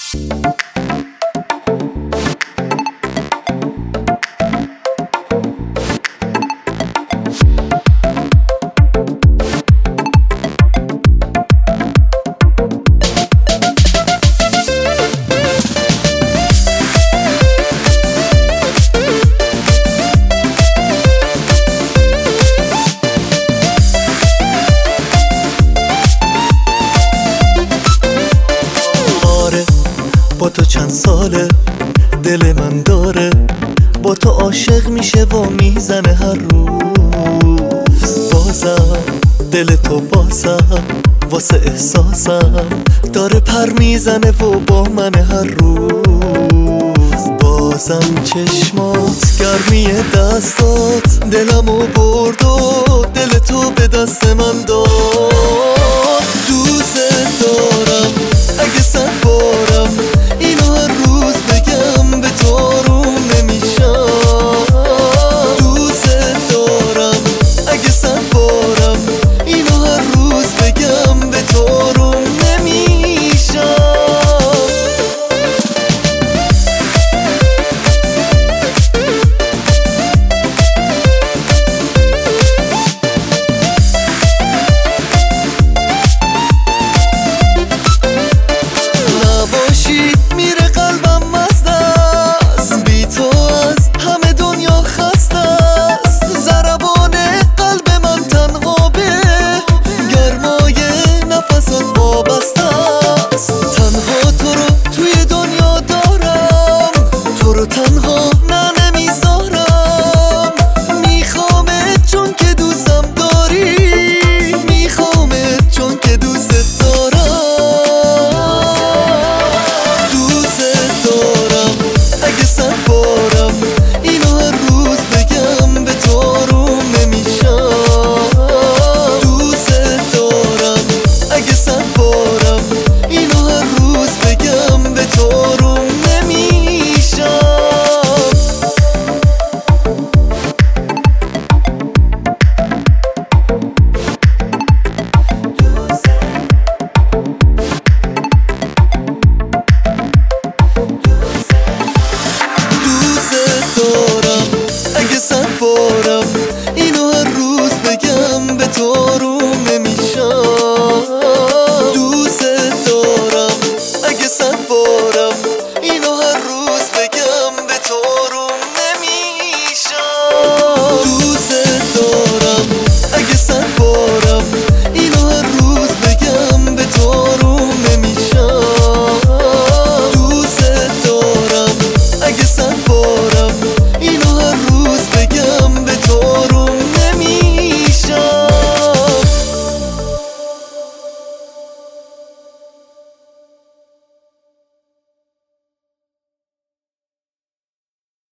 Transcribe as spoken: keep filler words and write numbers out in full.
با تو چند ساله دل من داره، با تو عاشق میشه و میزنه هر روز. بازم دل تو واسم واسه احساسم داره پر میزنه و با من هر روز. بازم چشمات گرمی دستات دلمو برد و دل تو به دست من داد. دوست دارم